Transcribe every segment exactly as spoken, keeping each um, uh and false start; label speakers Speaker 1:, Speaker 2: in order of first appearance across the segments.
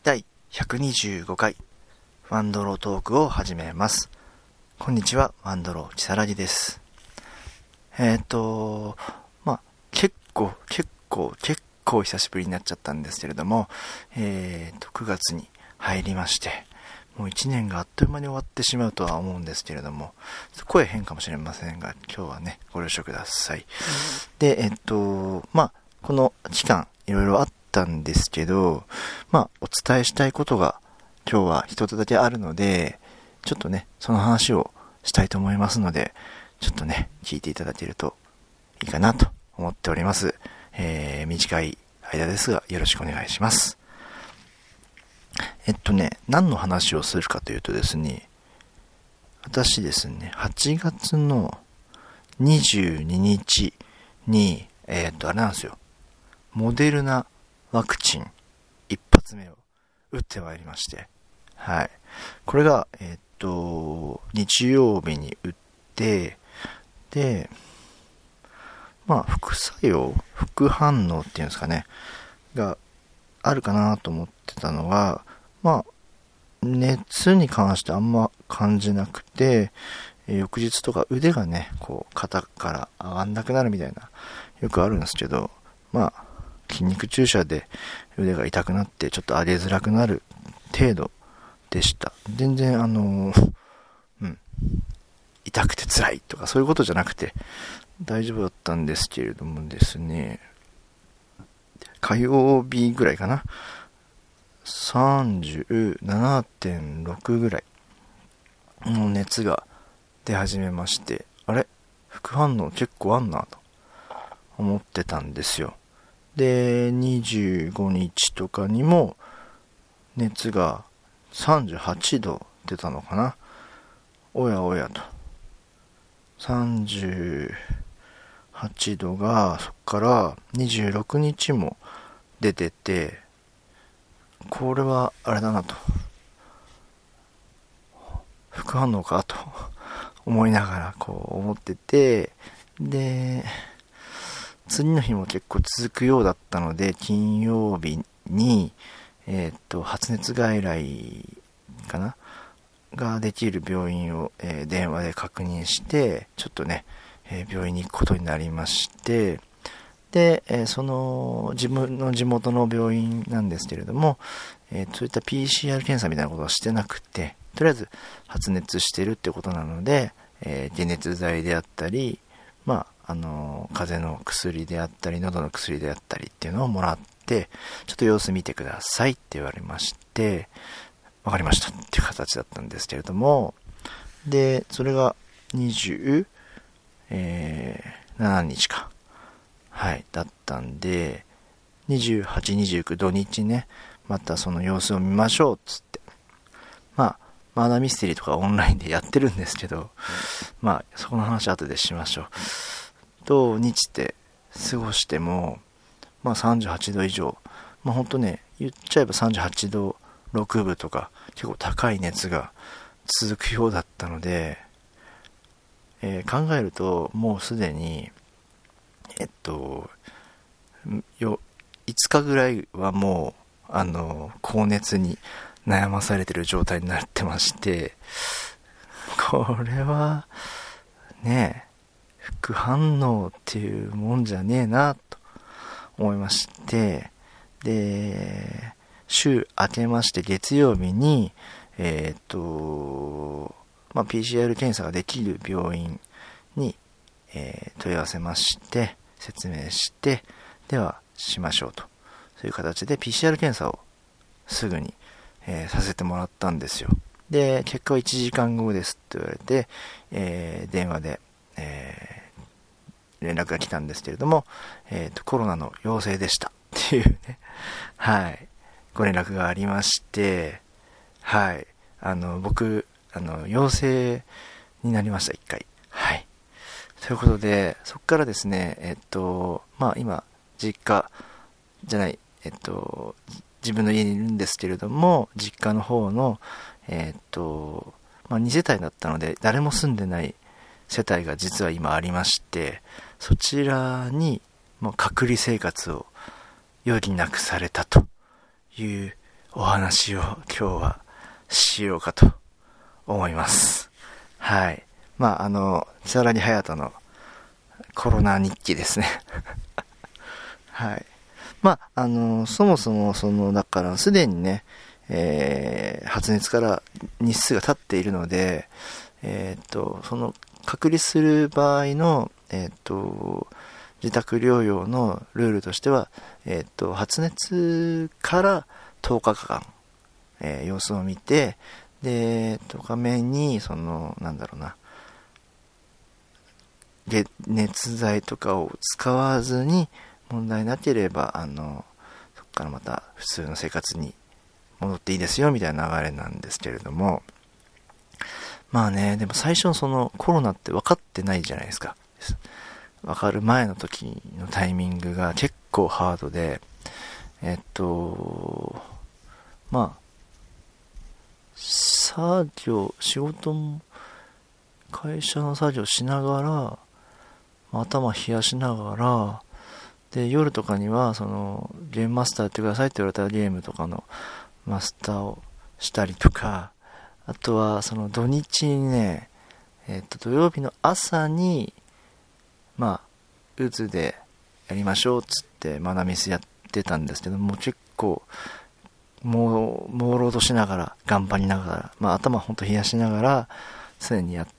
Speaker 1: だいひゃくにじゅうごかいワンドロートークを始めます。こんにちは、ワンドローちさらぎです。えっ、ー、とまあ結構結構結構久しぶりになっちゃったんですけれども、えっ、ー、とくがつに入りまして、もういちねんがあっという間に終わってしまうとは思うんですけれども、声変かもしれませんが、今日はねご了承ください。で、えっ、ー、とまあこの期間いろいろあったんですけど、まあお伝えしたいことが今日は一つだけあるので、ちょっとねその話をしたいと思いますので、ちょっとね聞いていただけるといいかなと思っております。えー、短い間ですがよろしくお願いします。えっとね何の話をするかというとですね、私ですねはちがつのにじゅうににちにえー、っとあれなんですよ、モデルナワクチン一発目を打ってまいりまして、はい、これがえー、っと日曜日に打って、でまあ副作用副反応っていうんですかねがあるかなと思ってたのが、まあ熱に関してあんま感じなくて、えー、翌日とか腕がねこう肩から上がんなくなるみたいなよくあるんですけど、まあ筋肉注射で腕が痛くなってちょっと上げづらくなる程度でした。全然あのー、うん痛くて辛いとかそういうことじゃなくて大丈夫だったんですけれどもですね、火曜日ぐらいかな、さんじゅうななてんろく ぐらいの熱が出始めまして、あれ副反応結構あんなと思ってたんですよ。でにじゅうごにちとかにも熱がさんじゅうはちど出たのかな。おやおやと、さんじゅうはちどがそっからにじゅうろくにちも出てて、これはあれだなと、副反応かと思いながらこう思ってて、で次の日も結構続くようだったので、金曜日にえー、っと発熱外来かなができる病院を、えー、電話で確認して、ちょっとね、えー、病院に行くことになりまして、で、えー、その自分の地元の病院なんですけれども、えー、そういった ピーシーアール 検査みたいなことはしてなくて、とりあえず発熱してるってことなので、えー、解熱剤であったり、まああのー、風邪の薬であったり喉の薬であったりっていうのをもらって、ちょっと様子見てくださいって言われまして、わかりましたっていう形だったんですけれども、でそれがにじゅうななにちか、はいだったんで、にじゅうはち、にじゅうく土日ね、またその様子を見ましょうっつって、まあマーダーミステリーとかオンラインでやってるんですけど、まあそこの話後でしましょう。土日って過ごしても、まあさんじゅうはちど以上、まあほんとね言っちゃえばさんじゅうはちどろくぶとか結構高い熱が続くようだったので、えー、考えるともうすでにえっとよいつかぐらいはもうあの高熱に悩まされてる状態になってまして、これはね副反応っていうもんじゃねえなと思いまして、で週明けまして月曜日にえっとまあ ピーシーアール 検査ができる病院に、えー、問い合わせまして、説明して、ではしましょうと、そういう形で ピーシーアール 検査をすぐに、えー、させてもらったんですよ。で結果はいちじかんごですって言われて、えー、電話で、えー、連絡が来たんですけれども、えーと、コロナの陽性でしたっていうねはいご連絡がありまして、はいあの僕あの陽性になりました、一回。はいということで、そこからですね、えっとまあ今実家じゃないえっと自分の家にいるんですけれども、実家の方のえっとまあにせたいだったので誰も住んでない世帯が実は今ありまして、そちらにもう隔離生活を余儀なくされたというお話を今日はしようかと思います。はい。まあ、あの、千原隼人のコロナ日記ですね。はい。まあ、あの、そもそも、その、だから、すでにね、えー、発熱から日数が経っているので、えっと、その、隔離する場合の、えっと、自宅療養のルールとしては、えっと、発熱からとおかかん、えー、様子を見て、で、とおかめに、その、なんだろうな、熱剤とかを使わずに問題なければ、あの、そこからまた普通の生活に戻っていいですよみたいな流れなんですけれども、まあね、でも最初のそのコロナって分かってないじゃないですか。分かる前の時のタイミングが結構ハードで、えっと、まあ、作業、仕事も、会社の作業しながら、頭冷やしながら、で、夜とかには、その、ゲームマスターやってくださいって言われたらゲームとかのマスターをしたりとか、あとは、その土日にね、えっと、土曜日の朝に、まあ、うつでやりましょうっつってマナミスやってたんですけども、結構、もう、朦朧としながら、頑張りながら、まあ、頭ほんと冷やしながら、常にやって、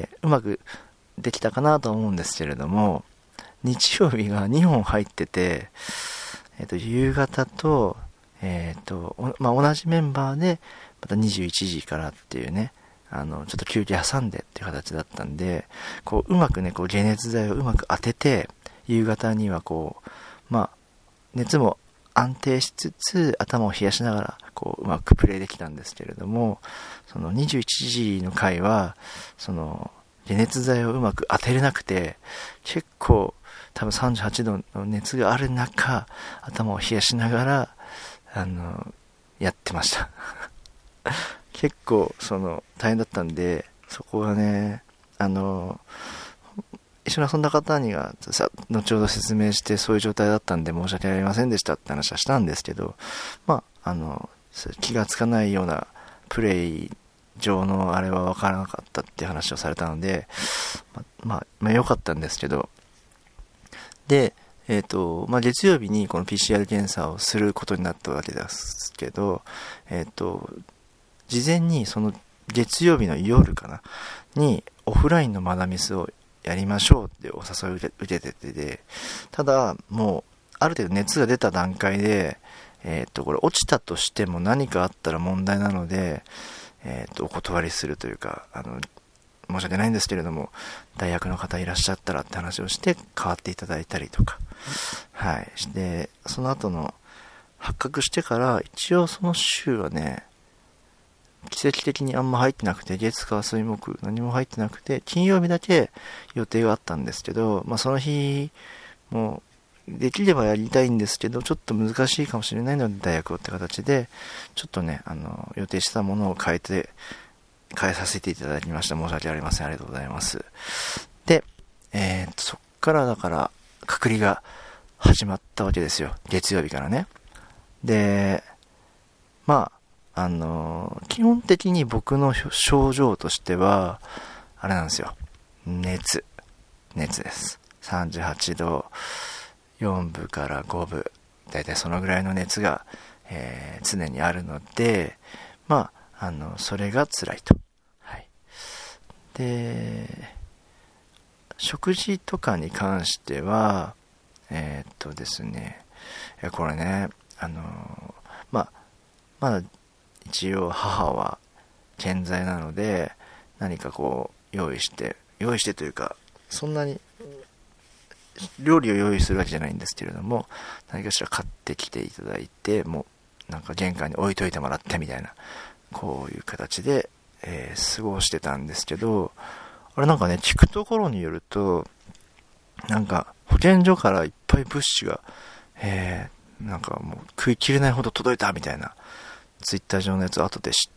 Speaker 1: うまくできたかなと思うんですけれども、日曜日がにほん入ってて、えっと、夕方と、えっと、まあ、同じメンバーで、またにじゅういちじからっていうね、あの、ちょっと休憩挟んでっていう形だったんで、こう、うまくね、こう、解熱剤をうまく当てて、夕方にはこう、まあ、熱も安定しつつ、頭を冷やしながら、こう、うまくプレイできたんですけれども、そのにじゅういちじの回は、その、解熱剤をうまく当てれなくて、結構、多分さんじゅうはちどの熱がある中、頭を冷やしながら、あの、やってました。結構、その、大変だったんで、そこはね、あの、一緒に遊んだ方にはさ、後ほど説明して、そういう状態だったんで申し訳ありませんでしたって話はしたんですけど、まあ、あの、気がつかないようなプレイ上のあれは分からなかったっていう話をされたので、ま、まあ、まあ、良かったんですけど、で、えっと、まあ、月曜日にこの ピーシーアール 検査をすることになったわけですけど、えっと、事前にその月曜日の夜かな、にオフラインのマダミスをやりましょうってお誘いを受けててで、ただ、もう、ある程度熱が出た段階で、えっと、これ落ちたとしても何かあったら問題なので、えっと、お断りするというか、あの、申し訳ないんですけれども、代役の方いらっしゃったらって話をして変わっていただいたりとか、はい。で、その後の発覚してから、一応その週はね、奇跡的にあんま入ってなくて、月火水木何も入ってなくて、金曜日だけ予定があったんですけど、まあその日もできればやりたいんですけど、ちょっと難しいかもしれないので代役をって形で、ちょっとね、あの、予定してたものを変えて、変えさせていただきました。申し訳ありません。ありがとうございます。で、えー、っと、そっからだから、隔離が始まったわけですよ。月曜日からね。で、まあ、あのー、基本的に僕の症状としては、あれなんですよ。熱。熱です。さんじゅうはちどよんぶからごぶ。だいたいそのぐらいの熱が、えー、常にあるので、まあ、あの、それが辛いと。はい。で、食事とかに関しては、えー、っとですね、これね、あの、まあ、まだ一応母は健在なので、何かこう、用意して、用意してというか、そんなに、料理を用意するわけじゃないんですけれども、何かしら買ってきていただいて、もう、なんか玄関に置いといてもらってみたいな、こういう形で、えー、過ごしてたんですけど、あれなんかね、聞くところによると、なんか保健所からいっぱい物資が、えー、なんかもう食い切れないほど届いたみたいな、ツイッター上のやつを後で知って、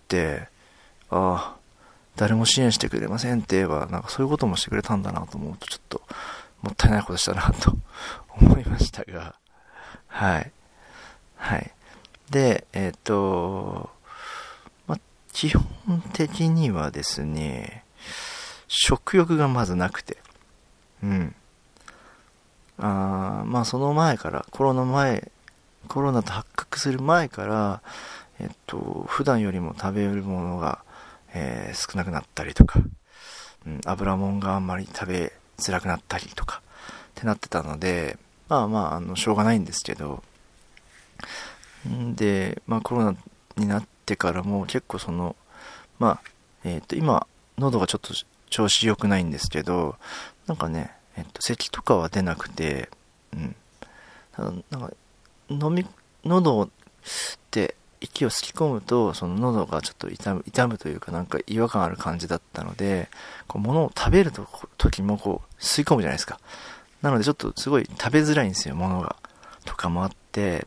Speaker 1: ああ、誰も支援してくれませんって言えば、なんかそういうこともしてくれたんだなと思うと、ちょっともったいないことしたなと思いましたが、はい。はい。 で、えっと、まあ、基本的にはですね、食欲がまずなくて、うん。あまあその前から、コロナ前、コロナと発覚する前から、えっと、普段よりも食べるものが、えー、少なくなったりとか、うん、油もんがあんまり食べづらくなったりとか、ってなってたので、まあまあ、あの、しょうがないんですけど、んで、まあコロナになってからも結構その、まあ、えっと、今、喉がちょっと調子良くないんですけど、なんかね、えっと、咳とかは出なくて、うん。ただ、なんか、飲み、喉って息を吸い込むと、その喉がちょっと痛む、痛むというか、なんか違和感ある感じだったので、こう、物を食べると時もこう、吸い込むじゃないですか。なのでちょっとすごい食べづらいんですよ、物が。とかもあって、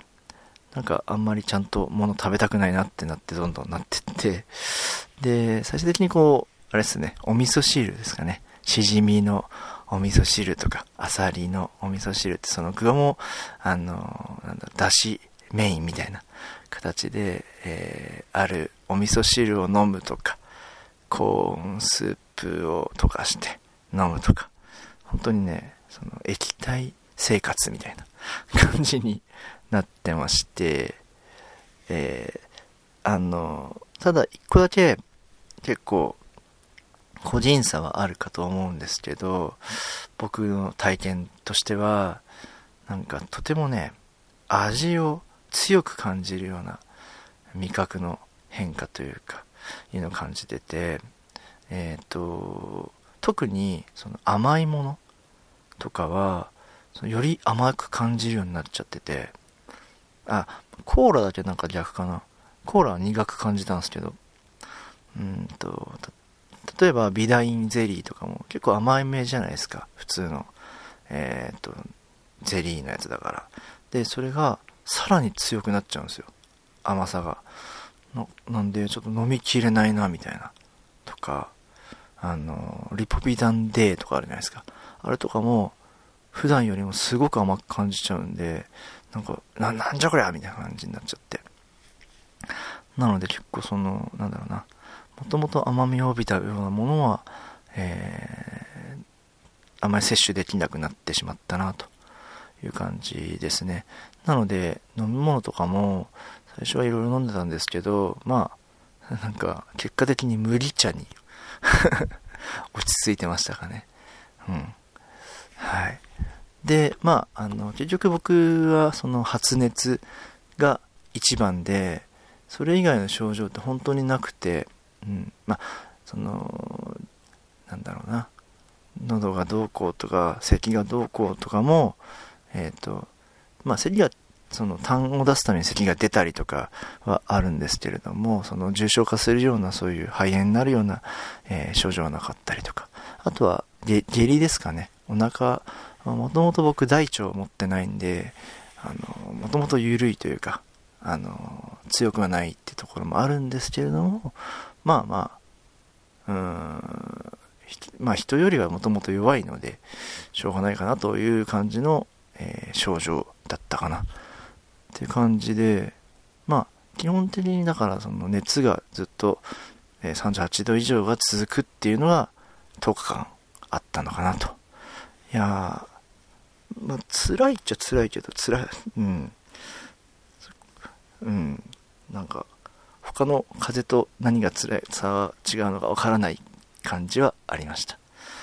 Speaker 1: なんかあんまりちゃんと物食べたくないなってなってどんどんなってって、で、最終的にこう、あれですね、お味噌汁ですかね。しじみのお味噌汁とか、あさりのお味噌汁ってその具も、あの、なんだ、だしメインみたいな形で、えー、あるお味噌汁を飲むとか、コーンスープを溶かして飲むとか、本当にね、その液体生活みたいな感じになってまして、えー、あの、ただ一個だけ結構個人差はあるかと思うんですけど、僕の体験としては、なんかとてもね、味を強く感じるような味覚の変化というか、いうのを感じてて、えっと、特にその甘いものとかは、そのより甘く感じるようになっちゃってて、あ、コーラだけなんか逆かな。コーラは苦く感じたんですけど、うんと、例えばビダインゼリーとかも結構甘いめじゃないですか。普通の、えっと、ゼリーのやつだから。で、それがさらに強くなっちゃうんですよ。甘さが。な, なんで、ちょっと飲みきれないな、みたいな。とか、あの、リポビタン D とかあるじゃないですか。あれとかも、普段よりもすごく甘く感じちゃうんで、なんか、な、なんじゃこりゃみたいな感じになっちゃって。なので結構その、なんだろうな、もともと甘みを帯びたようなものは、えー、あまり摂取できなくなってしまったなという感じですね。なので、飲み物とかも、最初はいろいろ飲んでたんですけど、まあ、なんか、結果的に麦茶に落ち着いてましたかね。うん。はい。で、まあ、あの、結局僕はその発熱が一番で、それ以外の症状って本当になくて、うん、まあ、その、なんだろうな、喉がどうこうとか、咳がどうこうとかも、えっと、まあ、咳が、その痰を出すために咳が出たりとかはあるんですけれども、その重症化するようなそういう肺炎になるような、えー、症状はなかったりとか、あとは下痢ですかね。お腹、もともと僕大腸を持ってないんで、あの、もともと緩いというか、あの、強くはないってところもあるんですけれども、まあまあ、うーん、まあ人よりはもともと弱いので、しょうがないかなという感じの、えー、症状だったかな。っていう感じで、まあ、基本的にだからその熱がずっと、えー、さんじゅうはちど以上が続くっていうのはとおかかんあったのかなと。いやー、まあ辛いっちゃ辛いけど、辛い、うん。うん。なんか、他の風邪と何が辛い、差は違うのかわからない感じはありました。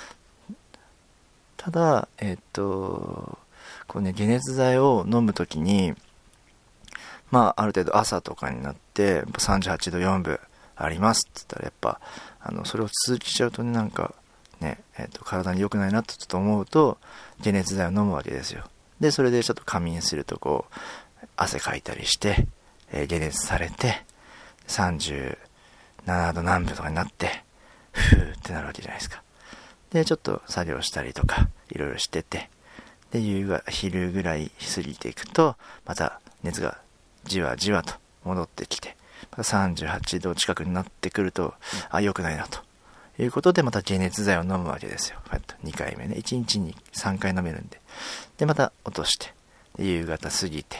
Speaker 1: ただ、えっと、こうね、解熱剤を飲むときに、まあ、ある程度朝とかになって、さんじゅうはちどよんぶありますって言ったら、やっぱ、あの、それを続きしちゃうとね、なんか、ね、えっと、体に良くないなとちょっと思うと、解熱剤を飲むわけですよ。で、それでちょっと仮眠すると、こう、汗かいたりして、えー、解熱されて、さんじゅうななど何分とかになって、ふーってなるわけじゃないですか。で、ちょっと作業したりとか、いろいろしてて、で、夕が、昼ぐらい過ぎていくと、また熱がじわじわと戻ってきて、またさんじゅうはちど近くになってくると、あ、良くないなということで、また解熱剤を飲むわけですよ。にかいめね。いちにちにさんかい飲めるんで。で、また落として、で夕方過ぎて、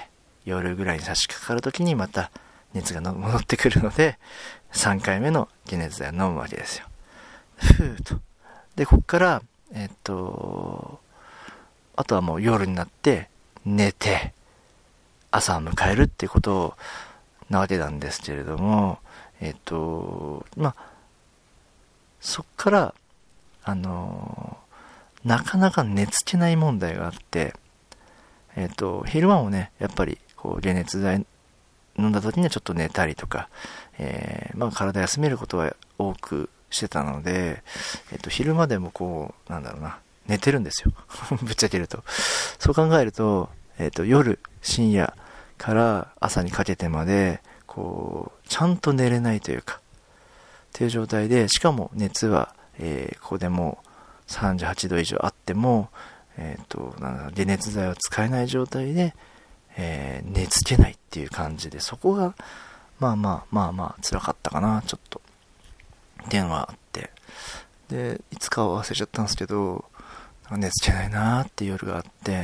Speaker 1: 夜ぐらいに差し掛かる時にまた熱がの戻ってくるので、さんかいめの解熱剤を飲むわけですよ。ふーっと。で、こっから、えっと、あとはもう夜になって寝て、朝を迎えるっていうことなわけなんですけれども、えっと、まあ、そっから、あの、なかなか寝つけない問題があって、えっと、昼間もね、やっぱり、こう、解熱剤飲んだ時にはちょっと寝たりとか、えー、まあ、体休めることは多くしてたので、えっと、昼間でもこう、なんだろうな、寝てるんですよ。ぶっちゃけると。そう考えると、えっと、夜、深夜から朝にかけてまで、こう、ちゃんと寝れないというか、という状態で、しかも熱は、えー、ここでもさんじゅうはちど以上あっても、えっと、なんだ、解熱剤を使えない状態で、えー、寝つけないっていう感じで、そこが、まあまあまあまあ、辛かったかな、ちょっと。っていうのがあって。で、いつかは忘れちゃったんですけど、寝つけないなーっていう夜があって、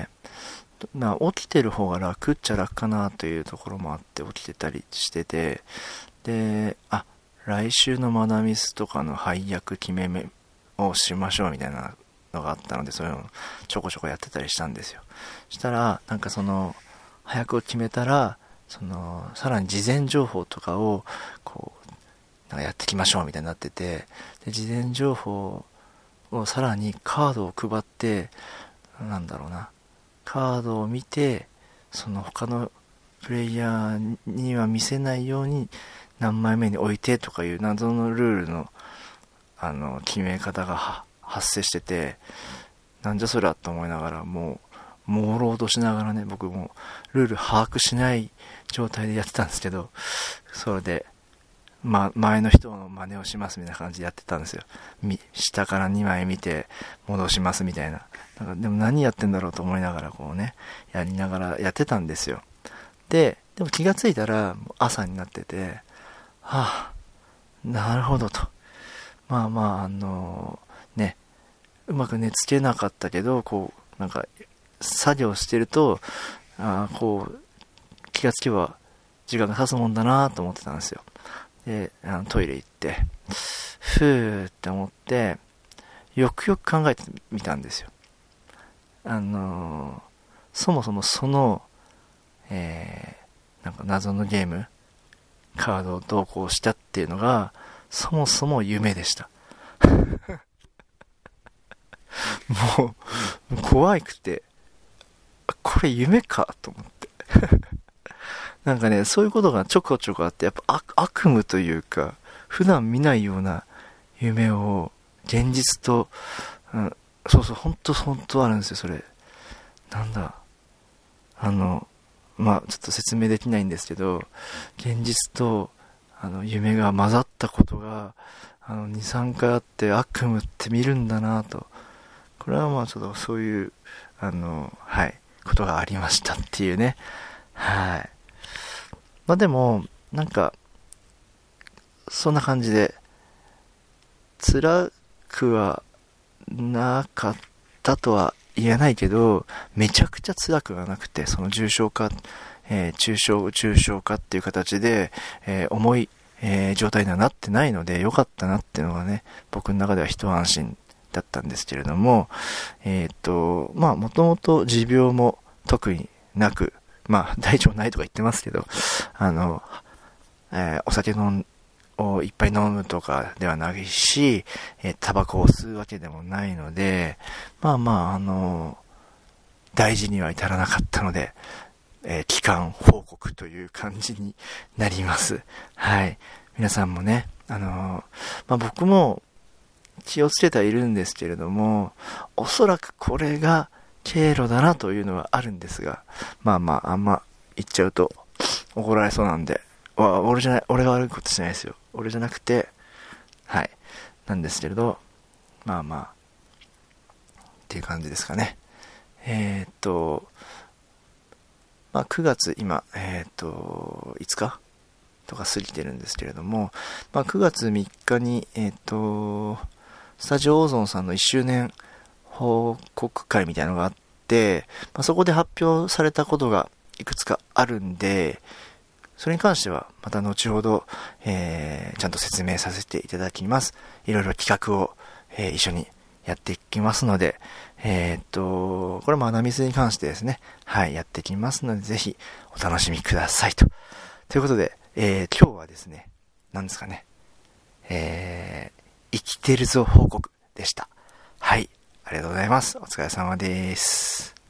Speaker 1: まあ、起きてる方が楽っちゃ楽かなというところもあって、起きてたりしてて、で、あ、来週のマダミスとかの配役決め目をしましょうみたいなのがあったので、そういうのちょこちょこやってたりしたんですよ。したら、なんかその、配役を決めたら、その、さらに事前情報とかを、こう、なんかやっていきましょうみたいになってて、で、事前情報をさらにカードを配って、なんだろうな、カードを見て、その他のプレイヤーには見せないように何枚目に置いてとかいう謎のルールのあの決め方が発生してて、なんじゃそりゃと思いながら、もう朦朧としながらね、僕もルール把握しない状態でやってたんですけど、それで、ま、前の人の真似をしますみたいな感じでやってたんですよ。下からにまい見て戻しますみたいな。なんかでも何やってんだろうと思いながらこうね、やりながらやってたんですよ。で、でも気がついたら朝になってて、はあ、なるほどと。まあまあ、あのー、ね、うまく寝つけなかったけど、こう、なんか、作業してると、ああ、こう、気がつけば時間が経つもんだなと思ってたんですよ。で、あのトイレ行って、ふーって思って、よくよく考えてみたんですよ。あのー、そもそもその、えー、なんか謎のゲーム、カードを同行したっていうのが、そもそも夢でした。もう、怖くて、これ夢かと思って。なんかね、そういうことがちょこちょこあって、やっぱ悪、悪夢というか、普段見ないような夢を、現実と、うん、そうそう、ほんと、ほんとあるんですよ、それ。なんだ。あの、まあ、ちょっと説明できないんですけど、現実と、あの、夢が混ざったことが、あの、に、さんかいあって、悪夢って見るんだなと。これはまあ、ちょっとそういう、あの、はい、ことがありましたっていうね。はい。まあでも、なんか、そんな感じで、辛くはなかったとは言えないけど、めちゃくちゃ辛くはなくて、その重症化、えー、中症、重症化っていう形で、えー、重い、えー、状態にはなってないので、良かったなっていうのがね、僕の中では一安心だったんですけれども、えっと、まあ、もともと持病も特になく、まあ、大腸ないとか言ってますけど、あの、えー、お酒飲んをいっぱい飲むとかではないし、えー、タバコを吸うわけでもないので、まあまあ、あの、大事には至らなかったので、えー、期間報告という感じになります。はい。皆さんもね、あのー、まあ僕も気をつけてはいるんですけれども、おそらくこれが経路だなというのはあるんですが、まあまあ、あんま言っちゃうと怒られそうなんで、わ、俺じゃない、俺が悪いことしないですよ。俺じゃなくて、はい。なんですけれど、まあまあ、っていう感じですかね。えー、っと、まあくがつ今、えー、っと、いつかとか過ぎてるんですけれども、まあくがつみっかに、えー、っと、スタジオオーゾンさんのいっしゅうねん報告会みたいなのがあって、まあ、そこで発表されたことがいくつかあるんで、それに関してはまた後ほど、えー、ちゃんと説明させていただきます。いろいろ企画を、えー、一緒にやっていきますので、えー、っと、これもアナミスに関してですね、はい、やっていきますので、ぜひお楽しみくださいと。ということで、えー、今日はですね、何ですかね、えー、生きてるぞ報告でした。はい、ありがとうございます。お疲れ様です。